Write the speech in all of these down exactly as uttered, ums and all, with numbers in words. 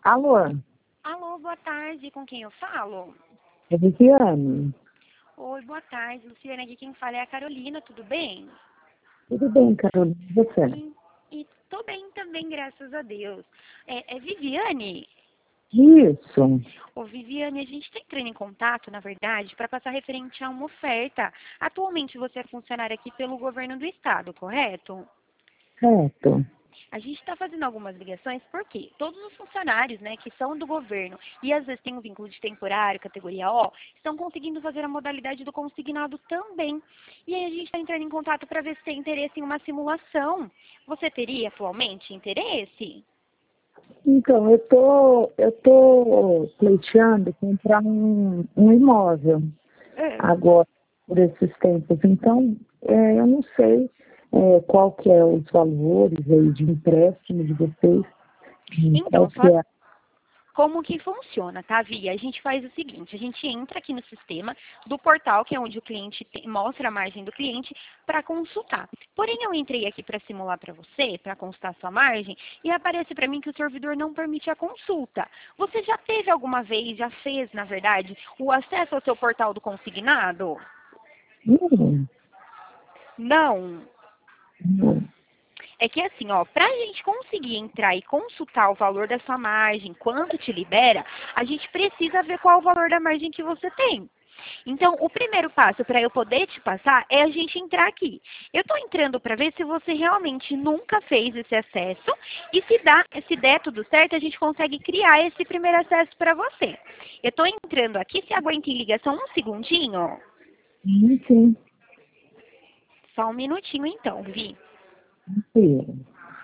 Alô, Alô, boa tarde. Com quem eu falo? é Viviane? Oi, boa tarde. Luciana, aqui quem fala é a Carolina, tudo bem? Tudo bem, Carolina? E você? E, e tô bem também, graças a Deus. É, é Viviane? Isso, Ô, Viviane, a gente está entrando em contato, na verdade, para passar referente a uma oferta. Atualmente você é funcionária aqui pelo governo do estado, correto? certo. A gente está fazendo algumas ligações porque todos os funcionários, né, que são do governo e às vezes têm um vínculo de temporário, categoria O, estão conseguindo fazer a modalidade do consignado também. E aí a gente está entrando em contato para ver se tem interesse em uma simulação. Você teria atualmente interesse? Então, eu tô, eu tô pleiteando comprar um, um imóvel É. agora, por esses tempos. Então, é, eu não sei é, qual que é os valores aí de empréstimo de vocês, hum, qual Então, que só é. como que funciona, tá, Via? A gente faz o seguinte, a gente entra aqui no sistema do portal, que é onde o cliente tem- mostra a margem do cliente, para consultar. Porém, eu entrei aqui para simular para você, para consultar sua margem, e aparece para mim que o servidor não permite a consulta. Você já teve alguma vez, já fez, na verdade, o acesso ao seu portal do consignado? Hum, Não. hum, É que assim, ó, para a gente conseguir entrar e consultar o valor da sua margem, quanto te libera, a gente precisa ver qual o valor da margem que você tem. Então, o primeiro passo para eu poder te passar é a gente entrar aqui. Eu estou entrando para ver se você realmente nunca fez esse acesso e se, dá, se der tudo certo, a gente consegue criar esse primeiro acesso para você. Eu estou entrando aqui, se aguenta em ligação um segundinho? sim, sim, Só um minutinho então, Vi. sim.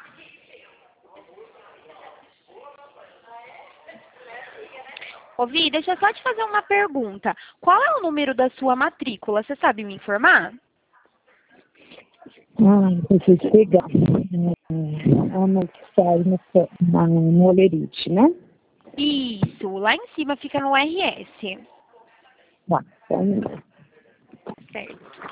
Ô, Vi, deixa eu só te fazer uma pergunta. Qual é o número da sua matrícula? Você sabe me informar? Ah, preciso pegar. É, a moça que sai no, na, no Olerite, né? Isso, lá em cima fica no R S. Tá, só um minuto. Certo.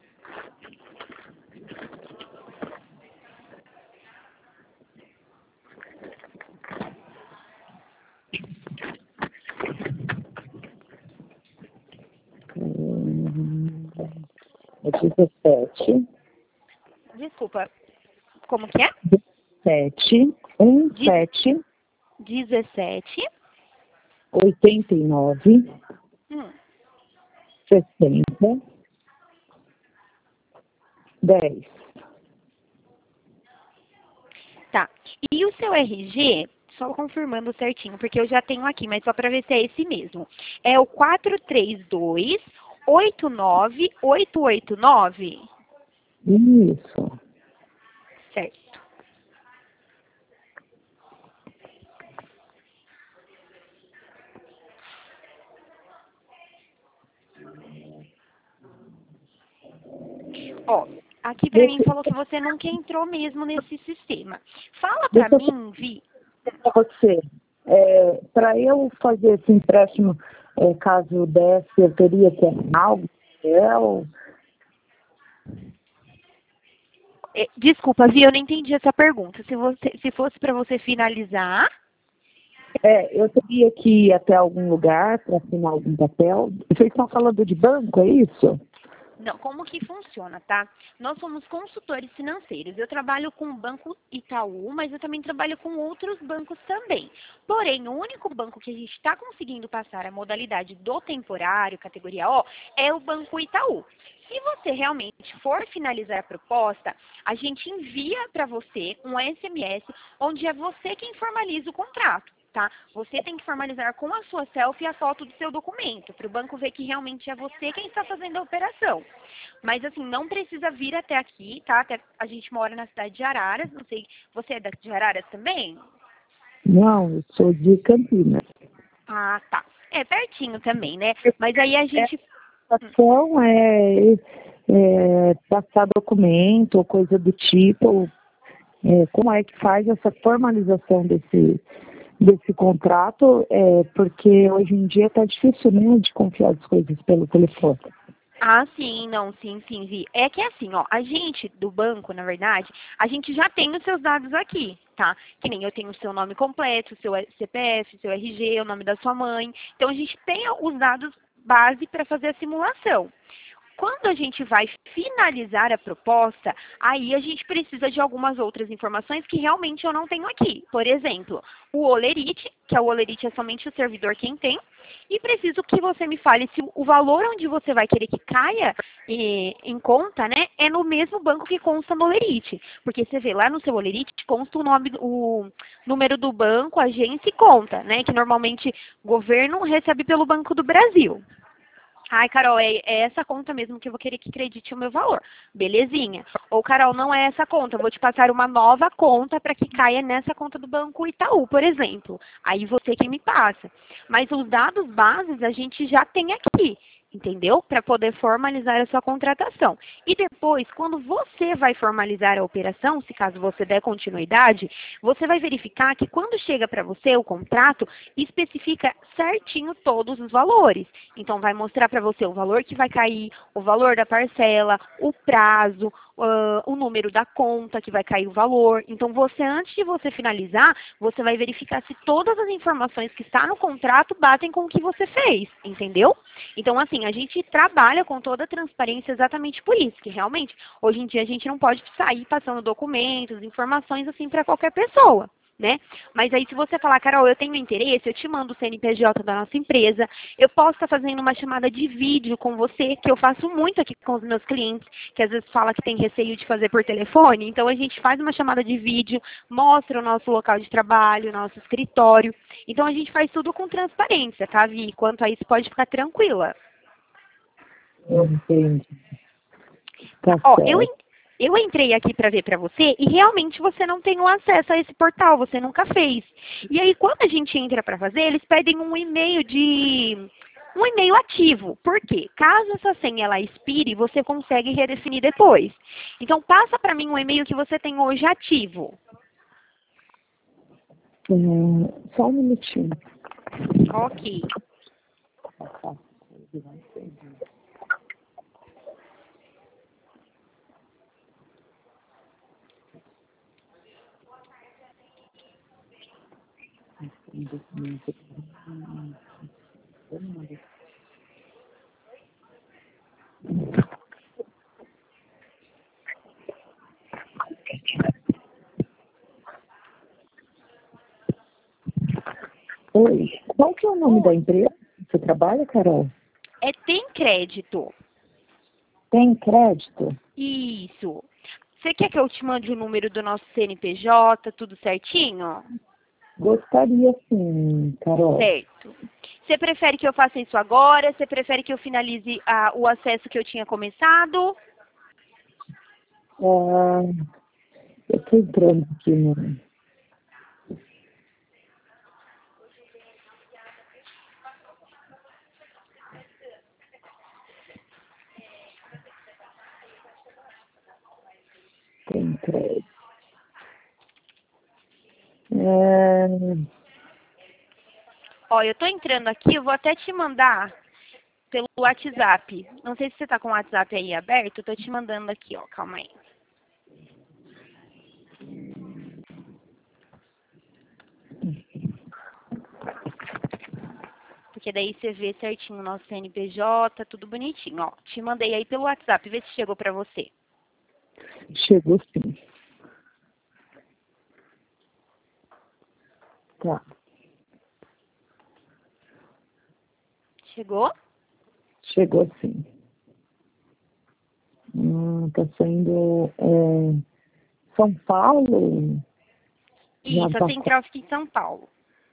Hum, É dezessete, Desculpa, como que é? sete, um, Dez- sete, dezessete. oitenta e nove, Hum, sessenta, dez. tá. E o seu R G, só confirmando certinho, porque eu já tenho aqui, mas só para ver se é esse mesmo. É o quatro três dois oito nove oito oito nove? Isso. Certo. Ó, aqui pra mim Deixa, falou que você nunca entrou mesmo nesse sistema. Fala pra deixa eu mim, Vi. falar para você. É, para eu fazer esse empréstimo, é, caso desse, eu teria que assinar algo? É, ou- eh, Desculpa, Vi, eu não entendi essa pergunta. Se você, se fosse pra você finalizar, é, eu teria que ir até algum lugar para assinar algum papel. Vocês estão falando de banco, é isso? não, como que funciona, tá? Nós somos consultores financeiros. Eu trabalho com o Banco Itaú, mas eu também trabalho com outros bancos também. Porém, o único banco que a gente está conseguindo passar a modalidade do temporário, categoria O, é o Banco Itaú. Se você realmente for finalizar a proposta, a gente envia para você um S M S onde é você quem formaliza o contrato, tá? Você tem que formalizar com a sua selfie e a foto do seu documento, para o banco ver que realmente é você quem está fazendo a operação. Mas assim, não precisa vir até aqui, tá? Até a gente mora na cidade de Araras, não sei, você é daqui de Araras também? Não, eu sou de Campinas. Ah, tá. É pertinho também, né? Mas aí a gente. A ação é, é passar documento ou coisa do tipo. É, como é que faz essa formalização desse, desse contrato? É, porque hoje em dia está difícil, né, de confiar as coisas pelo telefone. Ah, sim, não, sim, sim, Vi. É que é assim, ó, a gente do banco, na verdade, a gente já tem os seus dados aqui, tá? Que nem eu tenho o seu nome completo, o seu C P F, seu R G, o nome da sua mãe. Então a gente tem os dados base para fazer a simulação. Quando a gente vai finalizar a proposta, aí a gente precisa de algumas outras informações que realmente eu não tenho aqui. Por exemplo, o Olerite, que é o Olerite é somente o servidor quem tem, e preciso que você me fale se o valor onde você vai querer que caia eh, em conta, né, é no mesmo banco que consta no Olerite. Porque você vê lá no seu Olerite consta o nome, o número do banco, agência e conta, né, que normalmente o governo recebe pelo Banco do Brasil. Ai, Carol, é, é essa conta mesmo que eu vou querer que acredite o meu valor. Belezinha. Ou, Carol, não é essa conta, eu vou te passar uma nova conta para que caia nessa conta do Banco Itaú, por exemplo. Aí você quem me passa. Mas os dados bases a gente já tem aqui, entendeu? Para poder formalizar a sua contratação. E depois, quando você vai formalizar a operação, se caso você der continuidade, você vai verificar que quando chega para você o contrato, especifica certinho todos os valores. Então, vai mostrar para você o valor que vai cair, o valor da parcela, o prazo, uh, o número da conta que vai cair o valor. Então, você, antes de você finalizar, você vai verificar se todas as informações que está no contrato batem com o que você fez, entendeu? Então, assim, a gente trabalha com toda a transparência exatamente por isso, que realmente, hoje em dia, a gente não pode sair passando documentos, informações, assim, para qualquer pessoa. Né? Mas aí se você falar, Carol, eu tenho interesse, eu te mando o C N P J da nossa empresa, eu posso estar fazendo uma chamada de vídeo com você, que eu faço muito aqui com os meus clientes, que às vezes fala que tem receio de fazer por telefone, então a gente faz uma chamada de vídeo, mostra o nosso local de trabalho, nosso escritório, então a gente faz tudo com transparência, tá, Vi? Quanto a isso, pode ficar tranquila. Entendi. Tá Ó, eu, certo. eu entrei aqui para ver para você e realmente você não tem o acesso a esse portal, você nunca fez. E aí, quando a gente entra para fazer, eles pedem um e-mail de um e-mail ativo. Por quê? Caso essa senha ela expire, você consegue redefinir depois. Então, passa para mim um e-mail que você tem hoje ativo. É, só um minutinho. Ok. Oi, qual que é o nome da Oi. empresa que você trabalha, Carol? É Tem Crédito. Tem crédito? Isso. Você quer que eu te mande o número do nosso C N P J, tudo certinho? Gostaria sim, Carol. Certo. Você prefere que eu faça isso agora? Você prefere que eu finalize ah, o acesso que eu tinha começado? Ah, eu estou entrando aqui no... Tem crédito. É, Ó, eu tô entrando aqui, eu vou até te mandar pelo WhatsApp. Não sei se você tá com o WhatsApp aí aberto, eu tô te mandando aqui, ó, calma aí. Porque daí você vê certinho o nosso C N P J, tudo bonitinho, ó. Te mandei aí pelo WhatsApp, vê se chegou pra você. chegou sim. Tá, Chegou? chegou sim. Hum, tá saindo é, São Paulo, Isso, a Jabaquara. central fica em São Paulo.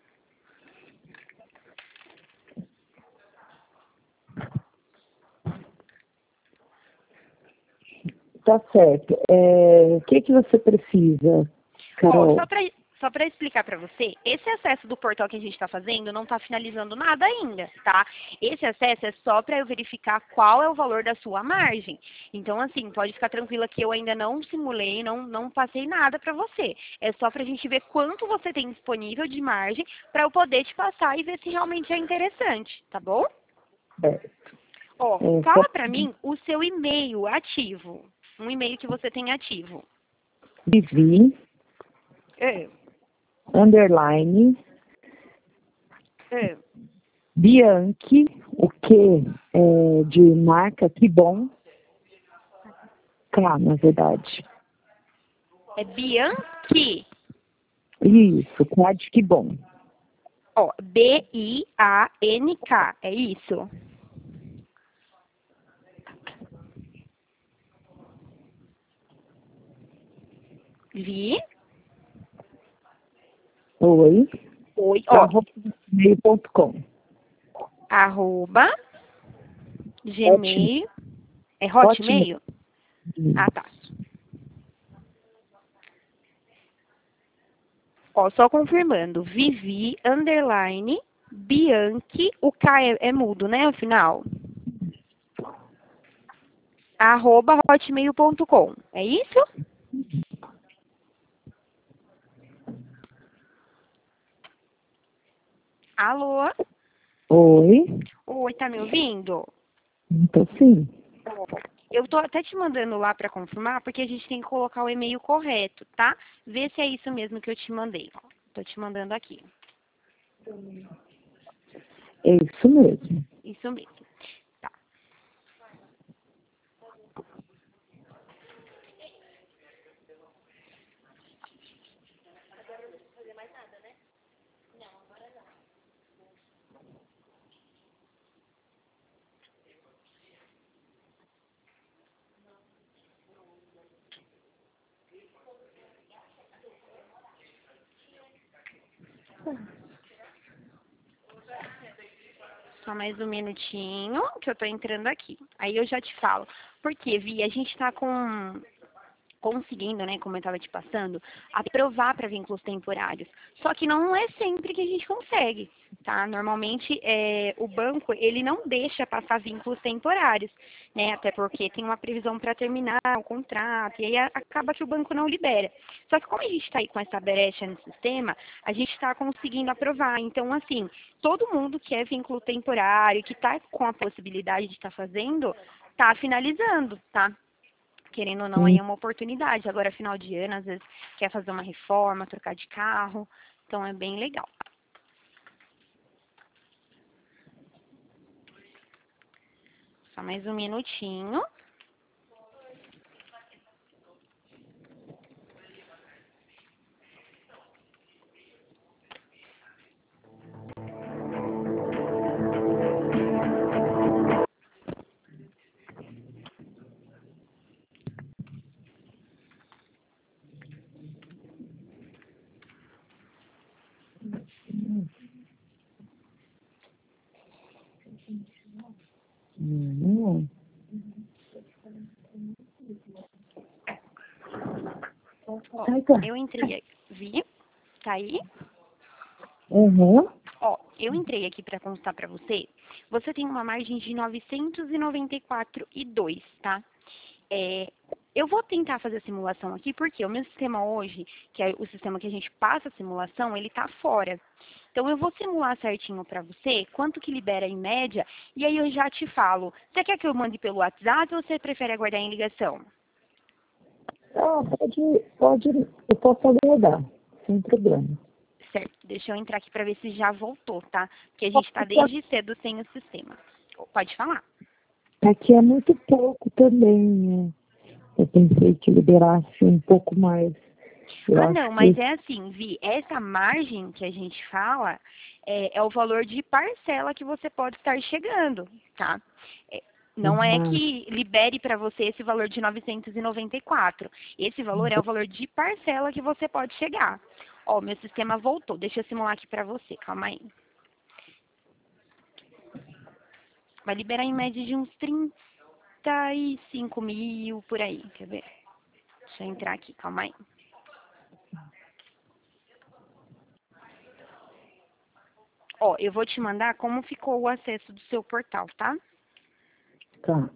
Tá certo. É, o que que você precisa, Ó, Carol? só para só para explicar para você, esse acesso do portal que a gente está fazendo não está finalizando nada ainda, tá? Esse acesso é só para eu verificar qual é o valor da sua margem. Então, assim, pode ficar tranquila que eu ainda não simulei, não, não passei nada para você. É só para a gente ver quanto você tem disponível de margem para eu poder te passar e ver se realmente é interessante, tá bom? É, Ó, É, fala só pra mim o seu e-mail ativo. Um e-mail que você tem ativo. Vivi, É, underline, é. Bianchi, o que é de marca, que bom. K, na verdade. É Bianchi. Isso, K de que bom. Ó, B I A N K. É isso? Vi. Oi, Oi. Ó, arroba gmail ponto com. arroba Ótimo, Gmail. É ótimo. Hotmail? Ah, tá. Ó, só confirmando. Vivi, underline, Bianchi. O K é, é mudo, né? Afinal. Arroba hotmail ponto com. É isso? Alô? Oi, Oi, tá me ouvindo? então sim. Eu tô até te mandando lá pra confirmar, porque a gente tem que colocar o e-mail correto, tá? Vê se é isso mesmo que eu te mandei. Ó, tô te mandando aqui. É isso mesmo. Isso mesmo. Tá. Só mais um minutinho que eu tô entrando aqui. Aí eu já te falo. Porque, Vi, a gente tá com conseguindo, né, como eu estava te passando, aprovar para vínculos temporários. Só que não é sempre que a gente consegue, tá? Normalmente é, o banco ele não deixa passar vínculos temporários, né? Até porque tem uma previsão para terminar o contrato e aí a- acaba que o banco não libera. Só que como a gente está aí com essa brecha no sistema, a gente está conseguindo aprovar. Então, assim, todo mundo que é vínculo temporário, que está com a possibilidade de estar fazendo, está finalizando, tá? Querendo ou não, aí Hum, é uma oportunidade. Agora, final de ano, às vezes quer fazer uma reforma, trocar de carro. Então, é bem legal. Só mais um minutinho. hum, Ó, Tá, tá. eu entrei aqui. Vi? Tá aí? Uhum. Ó, eu entrei aqui para constar para você. Você tem uma margem de novecentos e noventa e quatro e dois, tá? É, eu vou tentar fazer a simulação aqui, porque o meu sistema hoje, que é o sistema que a gente passa a simulação, ele está fora. Então, eu vou simular certinho para você, quanto que libera em média, e aí eu já te falo. Você quer que eu mande pelo WhatsApp ou você prefere aguardar em ligação? Ah, pode, pode, eu posso aguardar, sem problema. Certo, deixa eu entrar aqui para ver se já voltou, tá? Porque a gente está desde cedo sem o sistema. Pode falar. Aqui é muito pouco também, né? Eu pensei que liberasse um pouco mais. Eu Ah, acho não, mas que. é assim, Vi, essa margem que a gente fala é, é o valor de parcela que você pode estar chegando, tá? É, não é Ah, que libere para você esse valor de novecentos e noventa e quatro. Esse valor é o valor de parcela que você pode chegar. Ó, meu sistema voltou. Deixa eu simular aqui para você, calma aí. Vai liberar em média de uns trinta e cinco mil por aí, quer ver? Deixa eu entrar aqui, calma aí. Ó, eu vou te mandar como ficou o acesso do seu portal, tá? tá.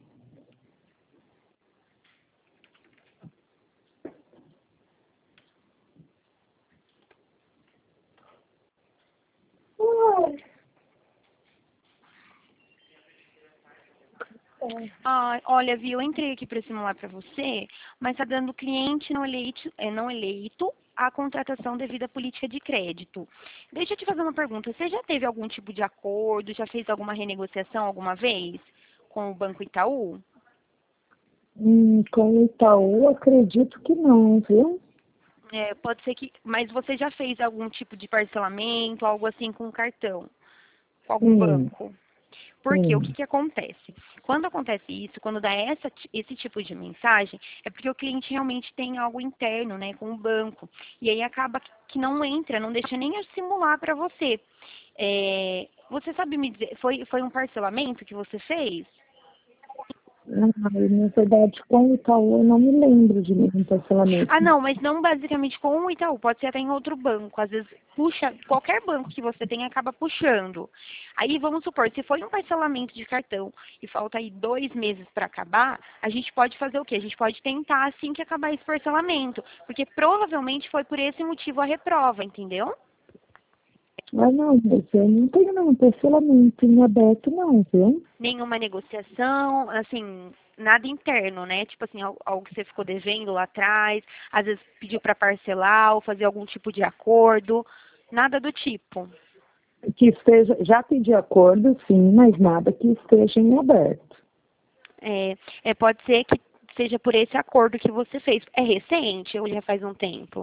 Ah, olha, Vi, eu entrei aqui para simular para você, mas está dando cliente não eleito, é, não eleito a contratação devido à política de crédito. Deixa eu te fazer uma pergunta. Você já teve algum tipo de acordo, já fez alguma renegociação alguma vez com o Banco Itaú? Hum, com o Itaú, acredito que não, viu? É, pode ser que, mas você já fez algum tipo de parcelamento, algo assim com o cartão, com algum Sim, banco? Porque o que, sim. que acontece? Quando acontece isso, quando dá essa, esse tipo de mensagem, é porque o cliente realmente tem algo interno, né, com o banco. E aí acaba que não entra, não deixa nem simular para você. É, você sabe me dizer, foi, foi um parcelamento que você fez? Ah, na verdade, com o Itaú, eu não me lembro de nenhum parcelamento. Ah, não, mas não basicamente com o Itaú, pode ser até em outro banco. Às vezes puxa, qualquer banco que você tem acaba puxando. Aí vamos supor, se foi um parcelamento de cartão e falta aí dois meses para acabar, a gente pode fazer o quê? A gente pode tentar assim que acabar esse parcelamento, porque provavelmente foi por esse motivo a reprova, entendeu? Ah, não, mas eu não tenho nenhum parcelamento em aberto, não, viu? Nenhuma negociação, assim, nada interno, né? Tipo assim, al- algo que você ficou devendo lá atrás, às vezes pediu para parcelar ou fazer algum tipo de acordo, nada do tipo. Que esteja, já pedi acordo, sim, mas nada que esteja em aberto. É, é, pode ser que seja por esse acordo que você fez. É recente ou já faz um tempo?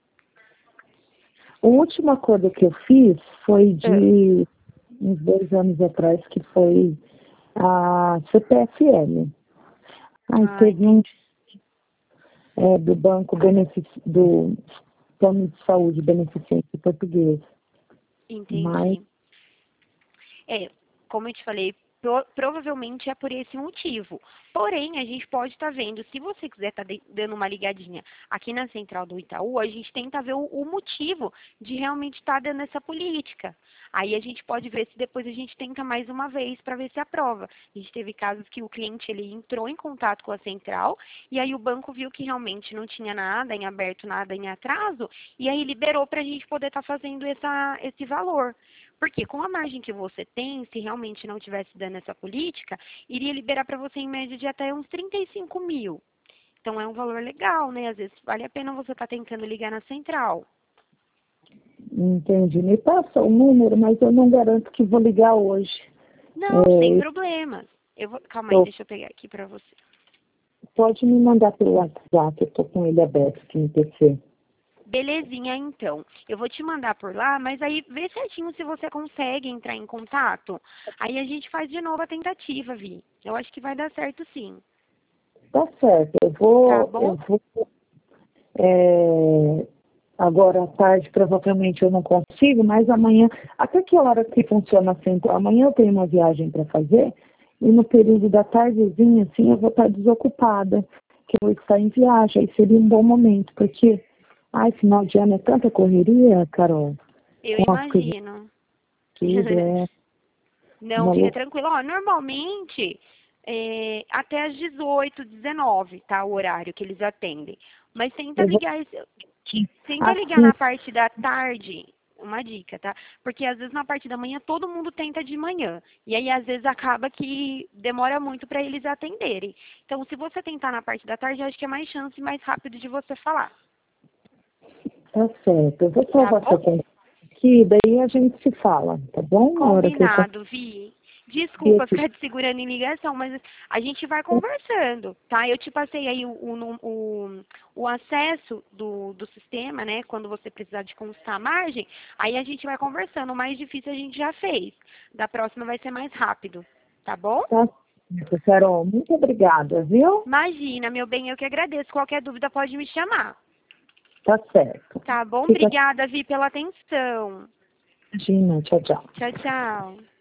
O último acordo que eu fiz foi Ah, de uns dois anos atrás, que foi a C P F L. Aí ah, teve um entendi. é, do Banco Benefici do Plano de Saúde Beneficente Português. Mas, Entendi. É, como eu te falei, pro- provavelmente é por esse motivo. Porém, a gente pode estar vendo, se você quiser estar dando uma ligadinha aqui na central do Itaú, a gente tenta ver o, o motivo de realmente estar dando essa política. Aí a gente pode ver se depois a gente tenta mais uma vez para ver se aprova. A gente teve casos que o cliente ele entrou em contato com a central e aí o banco viu que realmente não tinha nada em aberto, nada em atraso, e aí liberou para a gente poder estar fazendo essa, esse valor. Porque com a margem que você tem, se realmente não tivesse dando essa política, iria liberar para você em média de até uns trinta e cinco mil. Então é um valor legal, né? Às vezes vale a pena você estar tentando ligar na central. entendi. Me passa o número, mas eu não garanto que vou ligar hoje. Não, sem É, problemas. Eu vou... Calma aí, tô- deixa eu pegar aqui para você. pode me mandar pelo WhatsApp, eu tô com ele aberto aqui no P C. Belezinha, então. Eu vou te mandar por lá, mas aí vê certinho se você consegue entrar em contato. Aí a gente faz de novo a tentativa, Vi. Eu acho que vai dar certo sim. Tá certo, eu Tá vou, eu bom? vou, é, agora à tarde provavelmente eu não consigo, mas amanhã, até que hora que funciona a central? Amanhã eu tenho uma viagem para fazer, e no período da tardezinha, assim, eu vou estar desocupada, que eu vou estar em viagem, aí seria um bom momento, porque, ai, final de ano é tanta correria, Carol, Eu com as coisas imagino. que é Não, uma fica loucura. tranquilo. Ó, normalmente, é, até às dezoito, dezenove, tá? O horário que eles atendem. Mas tenta Eu vou ligar, esse- tenta ligar aqui, na parte da tarde, uma dica, tá? Porque às vezes na parte da manhã todo mundo tenta de manhã. E aí às vezes acaba que demora muito para eles atenderem. Então, se você tentar na parte da tarde, eu acho que é mais chance, mais rápido de você falar. tá certo, eu vou Tá salvar bom? seu contato aqui, daí a gente se fala, tá bom? Na hora que eu Combinado, Vi. conseguir Desculpa aqui. ficar te segurando em ligação, mas a gente vai conversando, tá? Eu te passei aí o, o, o, o acesso do, do sistema, né? Quando você precisar de consultar a margem, aí a gente vai conversando. O mais difícil a gente já fez. Da próxima vai ser mais rápido, tá bom? Tá certo, Carol, muito obrigada, viu? Imagina, meu bem, eu que agradeço. Qualquer dúvida pode me chamar. Tá certo. Tá bom? Fica Obrigada, Vi, pela atenção. assim, tchau, tchau. Tchau, tchau.